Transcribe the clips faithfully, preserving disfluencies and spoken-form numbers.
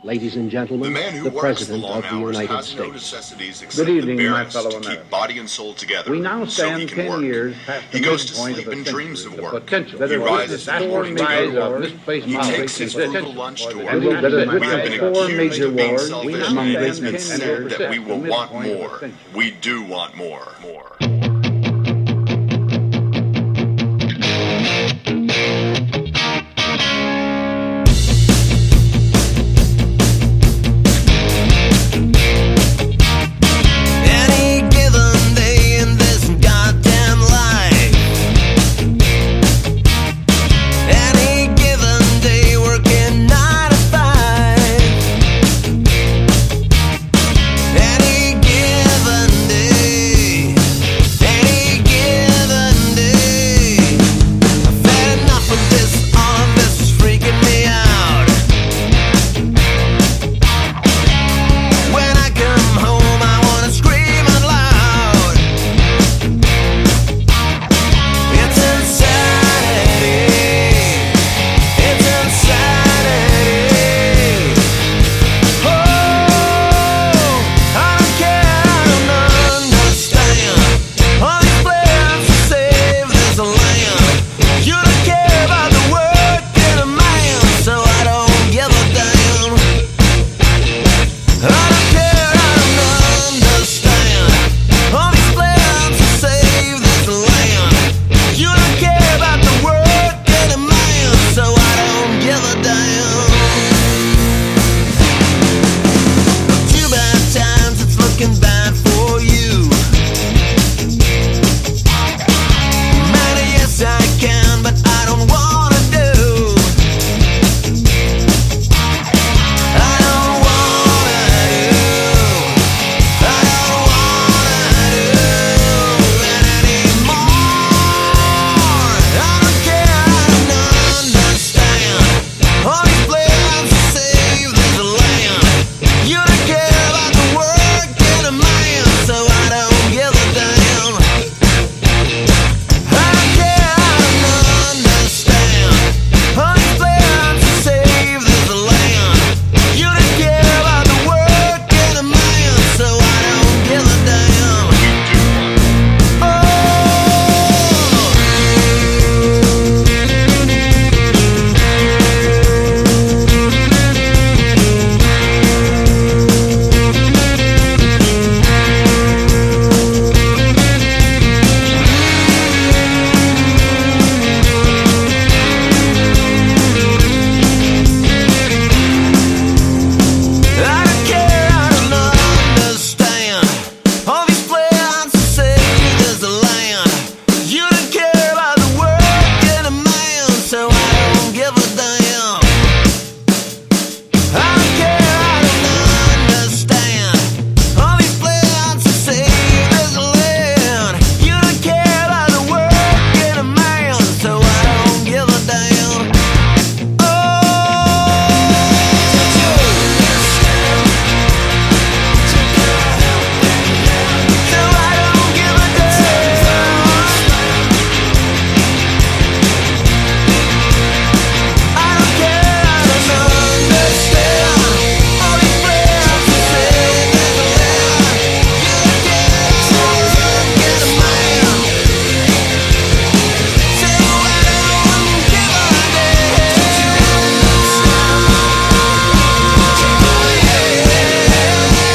Ladies and gentlemen, the man who the works President the long of the hours United has no States. necessities except Good evening, the my barest fellow to keep Americans. body and soul together. We now so stand he can ten work. years past the He goes to midpoint sleep of a in dreams century, of the work. potential He that rises that in the morning to rise go to of work. misplaced He politics takes his and frugal potential. lunch to And work. we'll We visit have with been four accused major of being wars selfish, among and it great has been men said that we will the want midpoint of a more. century. We do want more. More.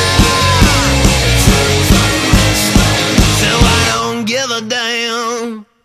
Give a damn.